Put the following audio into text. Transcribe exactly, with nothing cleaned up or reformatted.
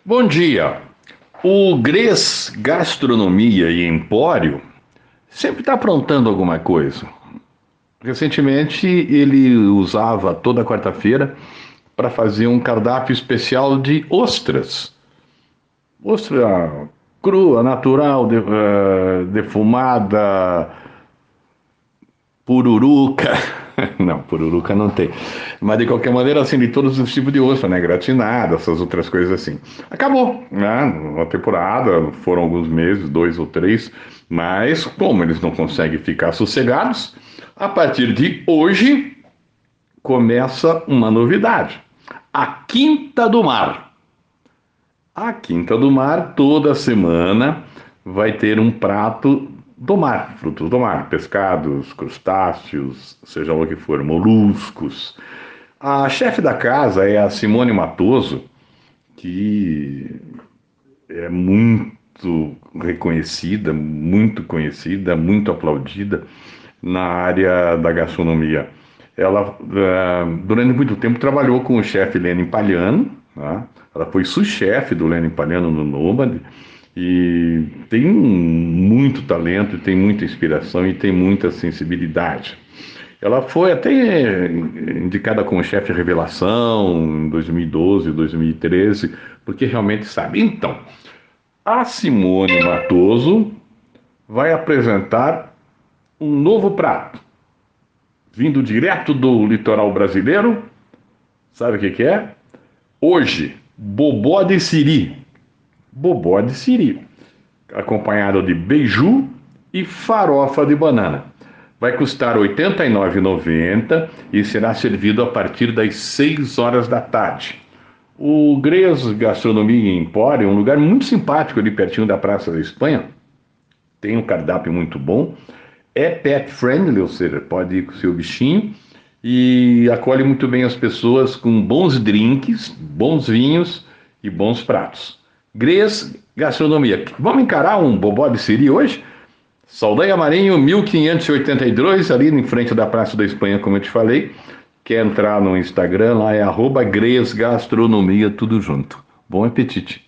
Bom dia. O Gres Gastronomia e Empório sempre está aprontando alguma coisa. Recentemente ele usava toda quarta-feira para fazer um cardápio especial de ostras. Ostra crua, natural, de- eh, defumada, pururuca. Não, pururuca não tem. Mas de qualquer maneira, assim, de todos os tipos de ostra, né? Gratinada, essas outras coisas assim. Acabou, né? Uma temporada, foram alguns meses, dois ou três, mas como eles não conseguem ficar sossegados, a partir de hoje começa uma novidade. A Quinta do Mar. A Quinta do Mar, toda semana, vai ter um prato do mar, frutos do mar, pescados, crustáceos, seja lá o que for, moluscos. A chefe da casa é a Simone Matoso, que é muito reconhecida, muito conhecida, muito aplaudida na área da gastronomia. Ela, eh, durante muito tempo, trabalhou com o chefe Lenin Palhano, tá? Ela foi sous-chefe do Lenin Palhano no Nômade e tem muito talento, tem muita inspiração e tem muita sensibilidade. Ela foi até indicada como chefe revelação em dois mil e doze, dois mil e treze, porque realmente sabe. Então, a Simone Matoso vai apresentar um novo prato, vindo direto do litoral brasileiro. Sabe o que que é? Hoje, bobó de siri. Bobó de siri, acompanhado de beiju e farofa de banana. Vai custar R$ oitenta e nove reais e noventa centavos e será servido a partir das seis horas da tarde. O Gres Gastronomia e Empório é um lugar muito simpático ali pertinho da Praça da Espanha. Tem um cardápio muito bom. É pet friendly, ou seja, pode ir com o seu bichinho. E acolhe muito bem as pessoas com bons drinks, bons vinhos e bons pratos. Gres Gastronomia. Vamos encarar um bobó de siri hoje? Saldanha Marinho, mil quinhentos e oitenta e dois, ali em frente da Praça da Espanha, como eu te falei. Quer entrar no Instagram, lá é arroba Gres Gastronomia, tudo junto. Bom apetite!